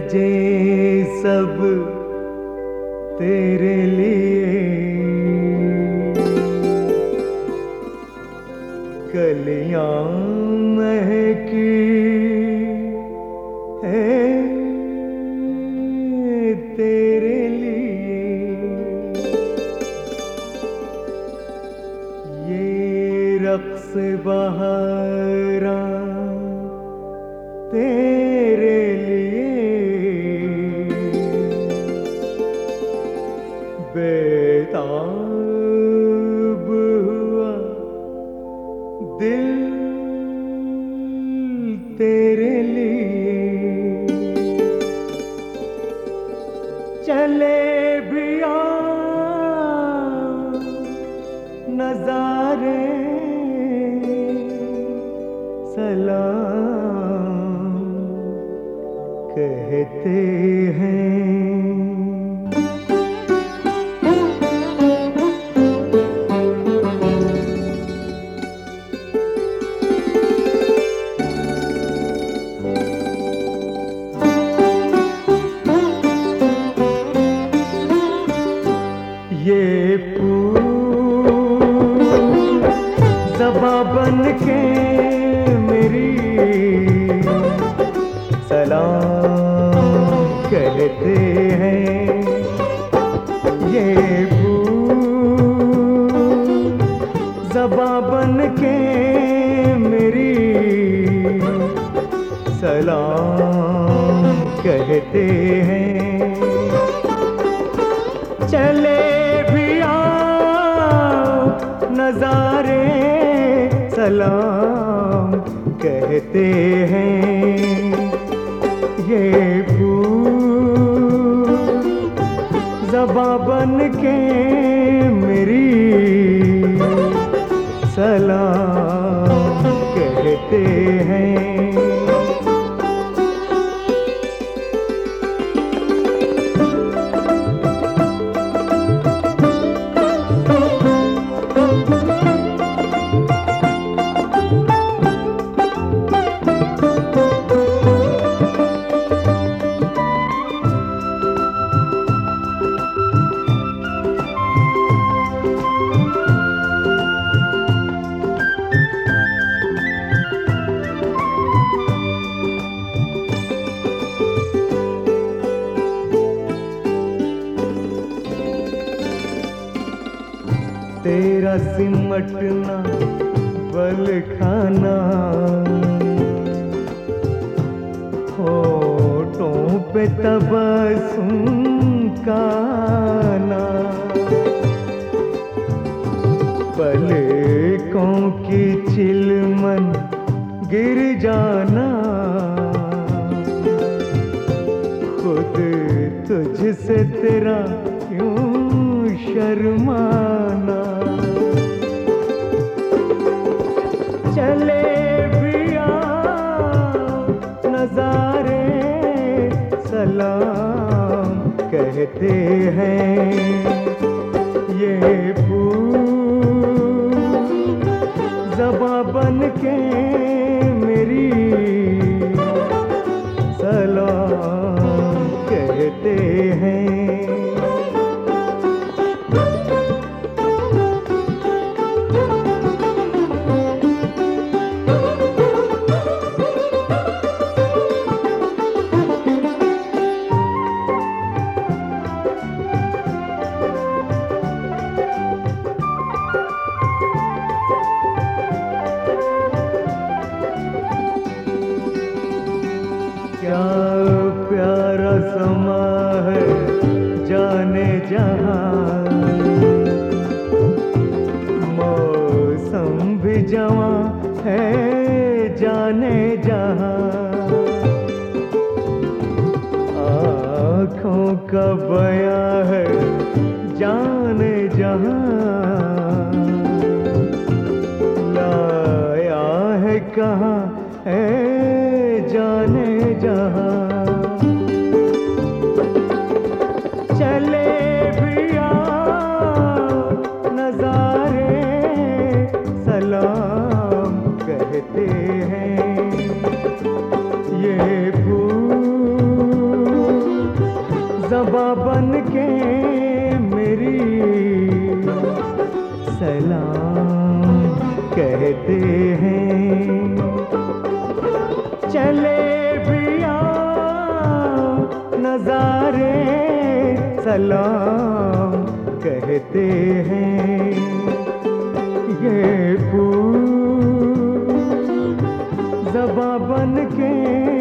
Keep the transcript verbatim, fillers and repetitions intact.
सजे सब तेरे लिए, कलियां महकी है तेरे लिए, ये रक्स बहारा तेरे लिए, बेताब हुआ दिल तेरे लिए, चले भी आ नजारे सलाम कहते हैं। ये फूल ज़बां बन के मेरी सलाम कहते हैं। ये फूल ज़बां बन के मेरी सलाम कहते हैं। चले नजारे सलाम कहते हैं। ये फूल ज़बां बन के मेरी सलाम कहते हैं। तेरा सिमटना बल खाना, होठों पे तबस्सुम का आना, पलकों की चिलमन गिर जाना, खुद तुझसे तेरा यूं शर्माना। चले भी आ नजारे सलाम कहते हैं। ये फूल ज़बां बन के मेरी सलाम कहते हैं। क्या प्यारा समा है जाने जहां, मौसम भी जवां है जाने जहां, आँखों का बयां है जाने जहां, लाया है कहाँ है जाने जहां। चले भी आ नजारे सलाम कहते हैं। ये फूल सलाम कहते हैं। चले भी आओ नजारे सलाम कहते हैं। ये फूल ज़बां बन के